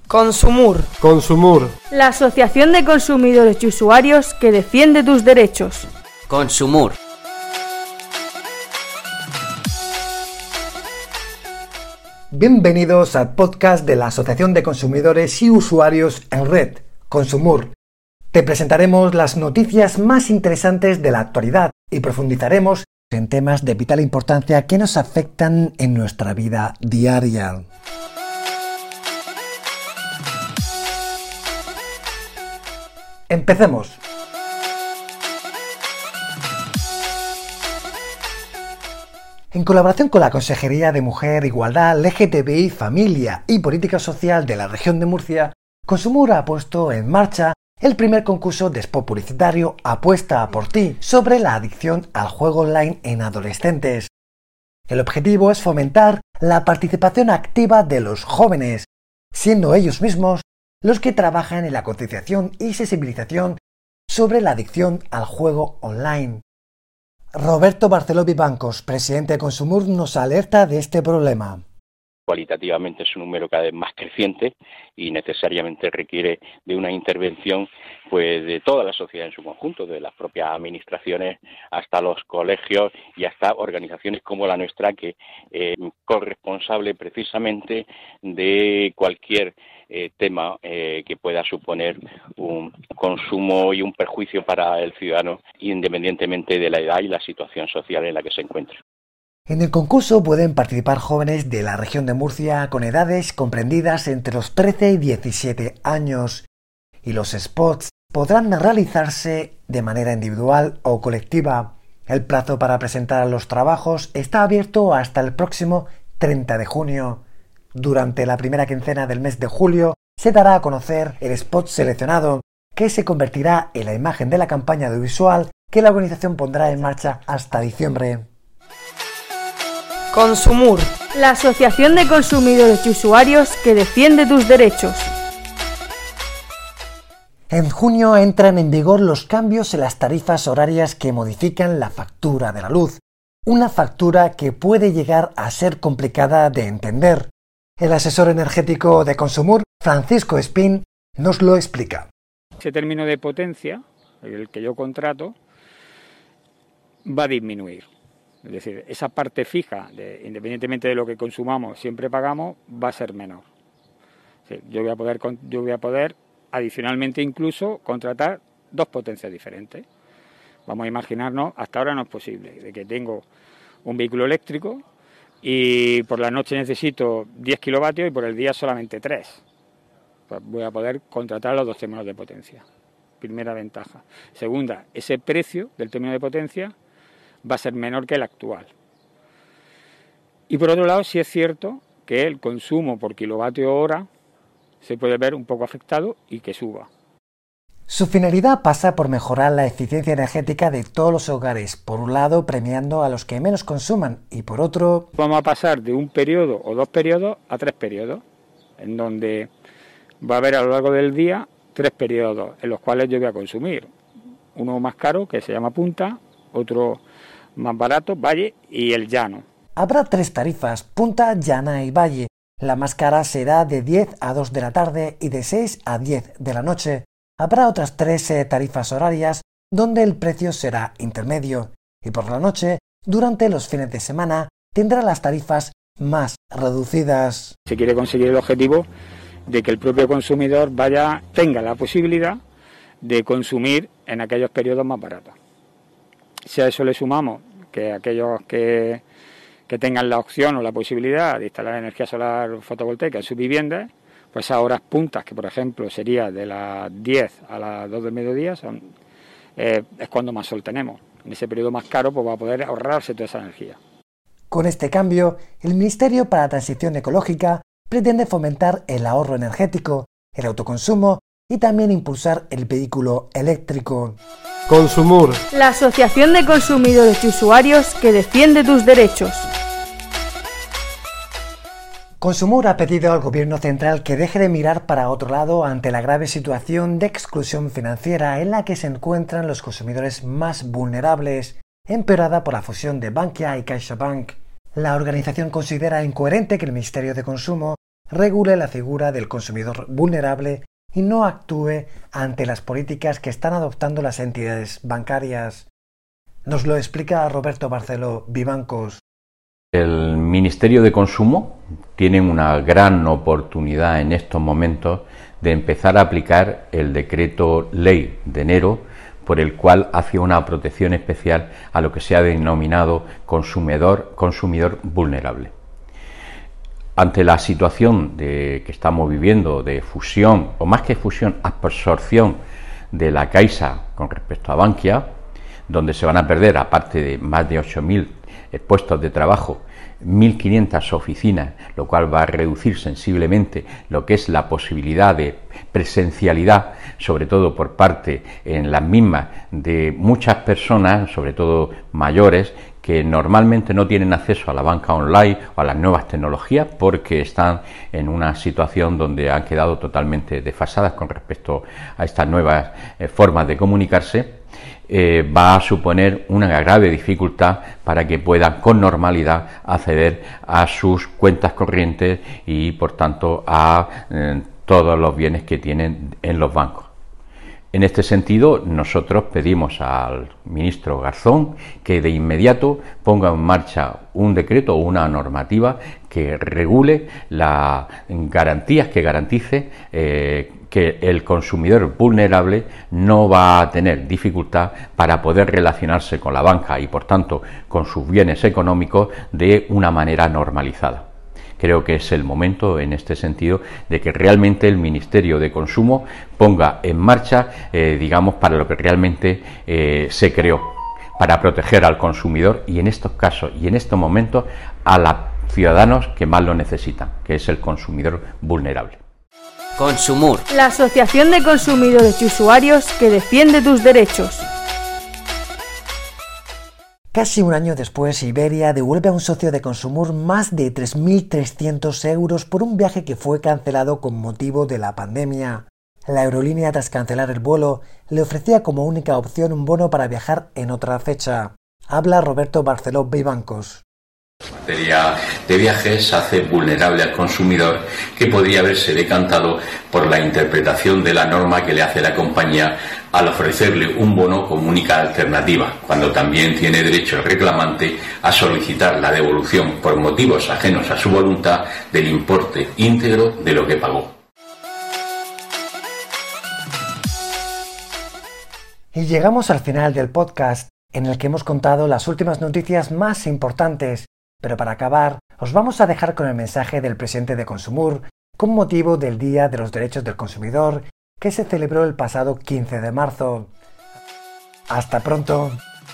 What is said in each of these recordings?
Consumur. Consumur. La Asociación de Consumidores y Usuarios que defiende tus derechos. Consumur. Bienvenidos al podcast de la Asociación de Consumidores y Usuarios en Red, Consumur. Te presentaremos las noticias más interesantes de la actualidad y profundizaremos en temas de vital importancia que nos afectan en nuestra vida diaria. Empecemos. En colaboración con la Consejería de Mujer, Igualdad, LGTBI, Familia y Política Social de la región de Murcia, Consumur ha puesto en marcha el primer concurso de spot publicitario Apuesta por ti sobre la adicción al juego online en adolescentes. El objetivo es fomentar la participación activa de los jóvenes, siendo ellos mismos los que trabajan en la concienciación y sensibilización sobre la adicción al juego online. Roberto Barceló Vivancos, presidente de Consumur, nos alerta de este problema. Cualitativamente es un número cada vez más creciente y necesariamente requiere de una intervención pues de toda la sociedad en su conjunto, de las propias administraciones hasta los colegios y hasta organizaciones como la nuestra, que es corresponsable precisamente de cualquier tema que pueda suponer un consumo y un perjuicio para el ciudadano, independientemente de la edad y la situación social en la que se encuentre. En el concurso pueden participar jóvenes de la región de Murcia con edades comprendidas entre los 13 y 17 años, y los spots podrán realizarse de manera individual o colectiva. El plazo para presentar los trabajos está abierto hasta el próximo 30 de junio. Durante la primera quincena del mes de julio se dará a conocer el spot seleccionado, que se convertirá en la imagen de la campaña audiovisual que la organización pondrá en marcha hasta diciembre. Consumur. La Asociación de Consumidores y Usuarios que defiende tus derechos. En junio entran en vigor los cambios en las tarifas horarias que modifican la factura de la luz, una factura que puede llegar a ser complicada de entender. El asesor energético de Consumur, Francisco Espín, nos lo explica. Ese término de potencia, el que yo contrato, va a disminuir. Es decir, esa parte fija, independientemente de lo que consumamos, siempre pagamos, va a ser menor. Yo voy a poder adicionalmente incluso contratar dos potencias diferentes. Vamos a imaginarnos, hasta ahora no es posible, de que tengo un vehículo eléctrico y por la noche necesito 10 kilovatios y por el día solamente 3. Pues voy a poder contratar los dos términos de potencia. Primera ventaja. Segunda, ese precio del término de potencia va a ser menor que el actual. Y por otro lado, sí es cierto que el consumo por kilovatio hora se puede ver un poco afectado y que suba. Su finalidad pasa por mejorar la eficiencia energética de todos los hogares, por un lado premiando a los que menos consuman y por otro... Vamos a pasar de un periodo o 2 periodos a 3 periodos, en donde va a haber a lo largo del día 3 periodos en los cuales yo voy a consumir. Uno más caro, que se llama punta, otro más barato, valle, y el llano. Habrá 3 tarifas, punta, llana y valle. La más cara será de 10 a 2 de la tarde y de 6 a 10 de la noche. Habrá otras 3 tarifas horarias donde el precio será intermedio. Y por la noche, durante los fines de semana, tendrá las tarifas más reducidas. Se quiere conseguir el objetivo de que el propio consumidor tenga la posibilidad de consumir en aquellos periodos más baratos. Si a eso le sumamos que aquellos que tengan la opción o la posibilidad de instalar energía solar fotovoltaica en sus viviendas, pues a horas puntas, que por ejemplo sería de las 10 a las 2 del mediodía, es cuando más sol tenemos. En ese periodo más caro pues va a poder ahorrarse toda esa energía. Con este cambio, el Ministerio para la Transición Ecológica pretende fomentar el ahorro energético, el autoconsumo y también impulsar el vehículo eléctrico. Consumur. La Asociación de Consumidores y Usuarios que defiende tus derechos. Consumur ha pedido al Gobierno central que deje de mirar para otro lado ante la grave situación de exclusión financiera en la que se encuentran los consumidores más vulnerables, empeorada por la fusión de Bankia y CaixaBank. La organización considera incoherente que el Ministerio de Consumo regule la figura del consumidor vulnerable y no actúe ante las políticas que están adoptando las entidades bancarias. Nos lo explica Roberto Barceló Vivancos. El Ministerio de Consumo tiene una gran oportunidad en estos momentos de empezar a aplicar el decreto ley de enero, por el cual hace una protección especial a lo que se ha denominado consumidor vulnerable. Ante la situación que estamos viviendo de fusión, o más que fusión, absorción de la Caixa con respecto a Bankia, donde se van a perder, aparte de más de 8.000 puestos de trabajo, 1.500 oficinas, lo cual va a reducir sensiblemente lo que es la posibilidad de presencialidad, sobre todo por parte en las mismas de muchas personas, sobre todo mayores, que normalmente no tienen acceso a la banca online o a las nuevas tecnologías porque están en una situación donde han quedado totalmente desfasadas con respecto a estas nuevas formas de comunicarse. Va a suponer una grave dificultad para que puedan con normalidad acceder a sus cuentas corrientes y por tanto a todos los bienes que tienen en los bancos. En este sentido, nosotros pedimos al ministro Garzón que de inmediato ponga en marcha un decreto o una normativa que regule las garantías, que garantice que el consumidor vulnerable no va a tener dificultad para poder relacionarse con la banca y, por tanto, con sus bienes económicos de una manera normalizada. Creo que es el momento, en este sentido, de que realmente el Ministerio de Consumo ponga en marcha, para lo que realmente se creó, para proteger al consumidor y en estos casos y en estos momentos a los ciudadanos que más lo necesitan, que es el consumidor vulnerable. Consumur, la Asociación de Consumidores y Usuarios que defiende tus derechos. Casi un año después, Iberia devuelve a un socio de Consumur más de 3.300 euros por un viaje que fue cancelado con motivo de la pandemia. La aerolínea, tras cancelar el vuelo, le ofrecía como única opción un bono para viajar en otra fecha. Habla Roberto Barceló Vivancos. La materia de viajes hace vulnerable al consumidor, que podría haberse decantado por la interpretación de la norma que le hace la compañía al ofrecerle un bono como única alternativa, cuando también tiene derecho el reclamante a solicitar la devolución por motivos ajenos a su voluntad del importe íntegro de lo que pagó. Y llegamos al final del podcast, en el que hemos contado las últimas noticias más importantes. Pero para acabar, os vamos a dejar con el mensaje del presidente de Consumur con motivo del Día de los Derechos del Consumidor que se celebró el pasado 15 de marzo. ¡Hasta pronto!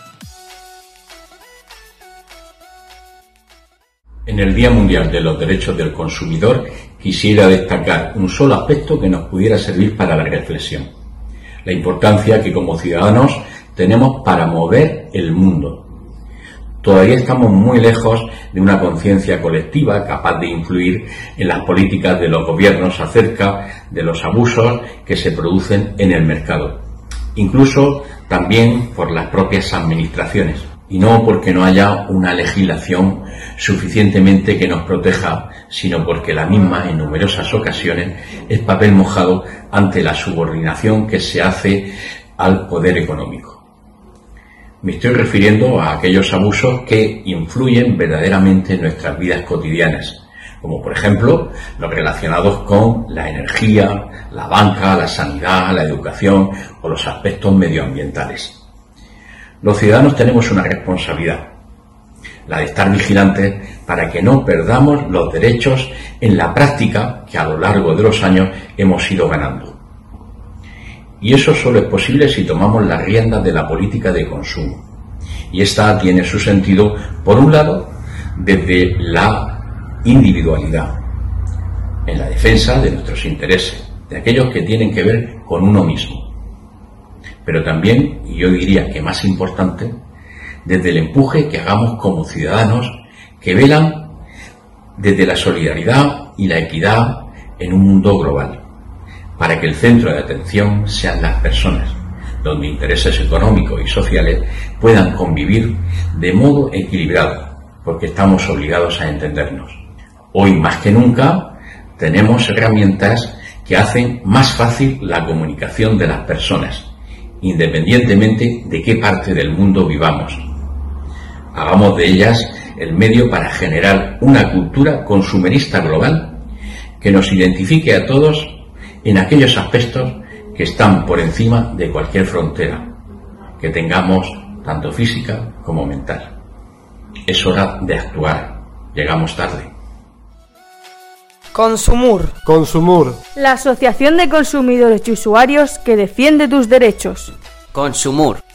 En el Día Mundial de los Derechos del Consumidor quisiera destacar un solo aspecto que nos pudiera servir para la reflexión: la importancia que como ciudadanos tenemos para mover el mundo. Todavía estamos muy lejos de una conciencia colectiva capaz de influir en las políticas de los gobiernos acerca de los abusos que se producen en el mercado, incluso también por las propias administraciones, y no porque no haya una legislación suficientemente que nos proteja, sino porque la misma en numerosas ocasiones es papel mojado ante la subordinación que se hace al poder económico. Me estoy refiriendo a aquellos abusos que influyen verdaderamente en nuestras vidas cotidianas, como por ejemplo los relacionados con la energía, la banca, la sanidad, la educación o los aspectos medioambientales. Los ciudadanos tenemos una responsabilidad, la de estar vigilantes para que no perdamos los derechos en la práctica que a lo largo de los años hemos ido ganando. Y eso solo es posible si tomamos las riendas de la política de consumo. Y esta tiene su sentido, por un lado, desde la individualidad, en la defensa de nuestros intereses, de aquellos que tienen que ver con uno mismo. Pero también, y yo diría que más importante, desde el empuje que hagamos como ciudadanos que velan desde la solidaridad y la equidad en un mundo global, para que el centro de atención sean las personas, donde intereses económicos y sociales puedan convivir de modo equilibrado, porque estamos obligados a entendernos. Hoy más que nunca tenemos herramientas que hacen más fácil la comunicación de las personas, independientemente de qué parte del mundo vivamos. Hagamos de ellas el medio para generar una cultura consumerista global que nos identifique a todos en aquellos aspectos que están por encima de cualquier frontera que tengamos, tanto física como mental. Es hora de actuar. Llegamos tarde. Consumur. La Asociación de Consumidores y Usuarios que defiende tus derechos. Consumur.